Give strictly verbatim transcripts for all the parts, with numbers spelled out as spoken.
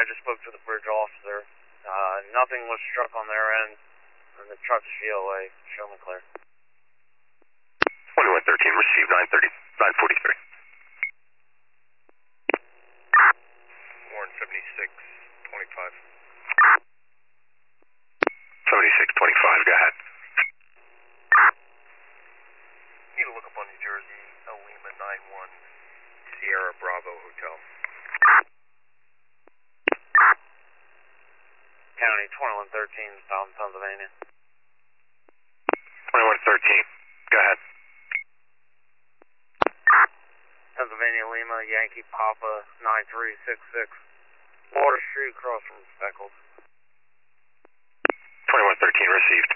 just spoke to the bridge officer. Uh, nothing was struck on their end, and the truck's V O A. Show me clear. twenty-one thirteen, received nine thirty, nine forty-three. Warren seventy-six twenty-five. seventy-six twenty-five, go ahead. Need to look up on New Jersey, El Lima nine one, Sierra Bravo Hotel. County twenty-one thirteen, South Pennsylvania. twenty-one thirteen, go ahead. Pennsylvania Lima, Yankee Papa nine three six six. Water Street, across from Speckles. twenty-one thirteen, received.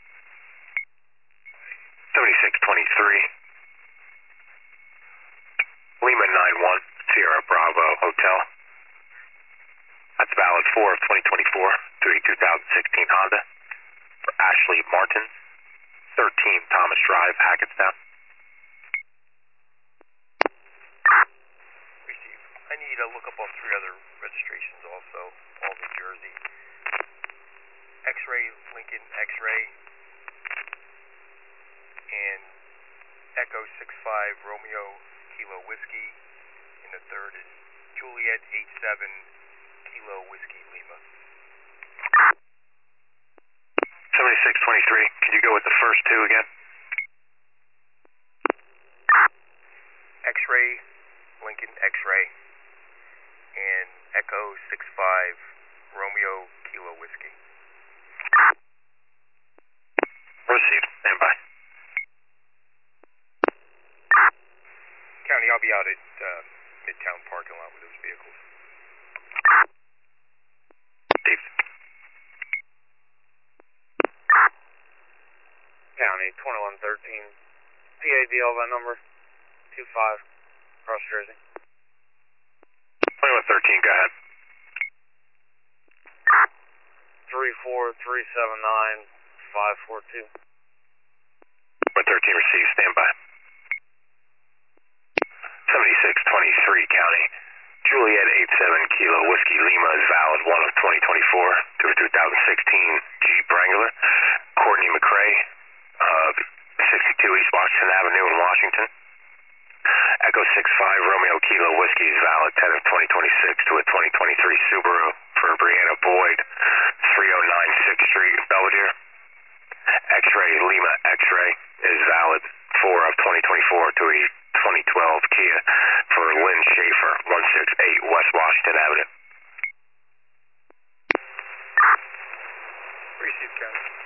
seventy-six twenty-three. Lima nine one, Sierra Bravo Hotel. That's valid four of twenty twenty-four to a two thousand sixteen Honda for Ashley Martin, thirteen Thomas Drive, Hackettstown. Receive. I need to look up on three other registrations also, all New Jersey. X-Ray, Lincoln X-Ray, and Echo six five Romeo Kilo Whiskey, and the third is Juliet eight seven Kilo Whiskey Lima. seventy-six twenty-three, could you go with the first two again? X-Ray, Lincoln X-Ray, and Echo six five Romeo Kilo Whiskey. Received, stand by. County, I'll be out at uh, Midtown parking lot with those vehicles. Steve. County twenty-one thirteen, P A D L that number, two five, across Jersey. twenty-one thirteen, go ahead. three four three seven nine five four two. one thirteen received, stand by. seventy-six twenty-three, County. Juliet eight seven Kilo Whiskey Lima is valid one of twenty twenty-four to a two thousand sixteen Jeep Wrangler. Courtney McRae, uh, sixty-two East Washington Avenue in Washington. Echo six five Romeo Kilo Whiskey is valid ten of twenty twenty-six to a twenty twenty-three Subaru for Brianna Boyd, three oh nine sixth Street, Belvedere. X-Ray Lima X-Ray is valid four of twenty twenty-four to a twenty twelve Kia for Lynn Schaefer, one sixty-eight West Washington Avenue. Receive, County.